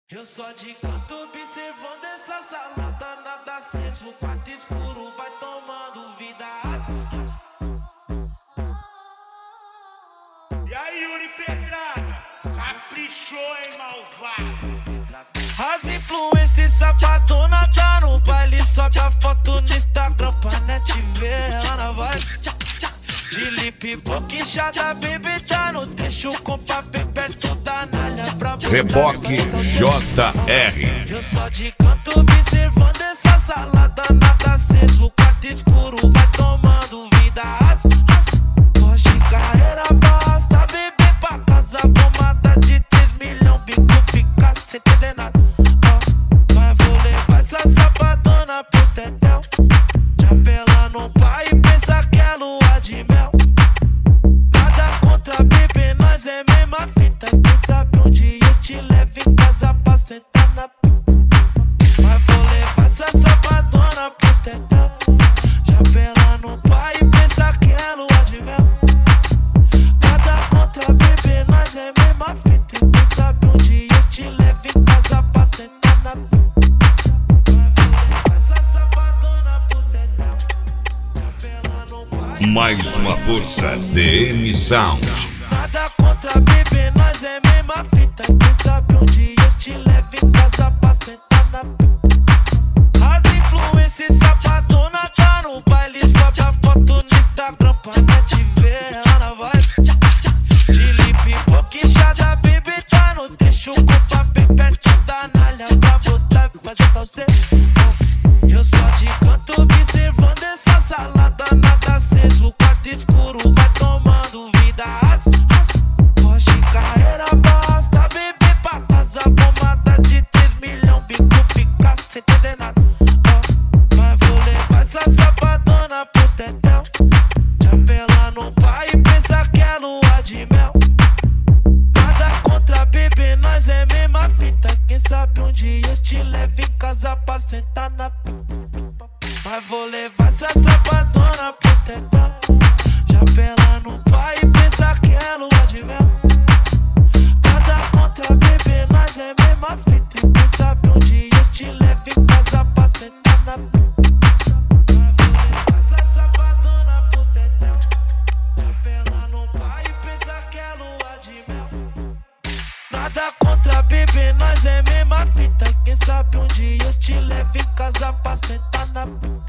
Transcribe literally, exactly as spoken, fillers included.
Eu só de canto observando essa salada, nada aceso, o quarto escuro vai tomando vida. E aí, Yuri Pedrada, caprichou, hein, malvado? As influências safadona tá no baile, sobe a foto no Instagram pra net ver ela vai. De lip boquinchada, baby, tá no trecho com papel perto da nalha pra Reboque J R. Eu só de canto observando essa salada, nada aceso, o quarto escuro vai tomando vida. Hoje carreira basta, bebê pra casa, tomada de três milhões, bico fica sem entender nada. Oh, mas vou levar essa safadona pro tetel, já pela no pai e pensa que é lua de mel. Nada contra bebê, nós é mesma fita, quem sabe um dia eu te levo em casa pra sentar na pica. Mas vou levar essa safadona pro tetel, já pela no pai e pensa que é lua de mel. Nada contra bebê, nós é mesma fita, quem sabe um dia eu te levo em casa pra sentar na pica. Mais uma força D M Sound. Nada contra bebê, nós é mesma fita, quem sabe um dia eu te levo em casa pra sentar na pica. As influências safadona tá no baile, sobe a foto no Instagram pra net ver ela vai. De lip boquinchada, baby, tá no trecho com papel perto da nalha pra botar e fazer salseiro. Eu só de canto observando essa salada, nada aceso, o quarto escuro vai tomando vida. Hoje carreira basta, bebê pra casa, tomada de três milhões, bico fica sem entender nada. Oh, mas vou levar essa safadona pro tetel, já pela no pai e pensa que é lua de mel. Nada contra bebê, nós é mesma fita, quem sabe um dia eu te levo em casa pra sentar na pica. Mas vou levar essa safadona pro tetel, já pela no pai e pensa que é lua de mel. Nada contra bebê, nós é mesma fita, quem sabe um dia eu te levo em casa pra sentar na pica. Mas vou levar essa safadona pro tetel, já pela no pai e pensa que é lua de mel. Nada contra bebê, nós é mesma fita, quem sabe um dia eu te levo em casa pra sentar na pica.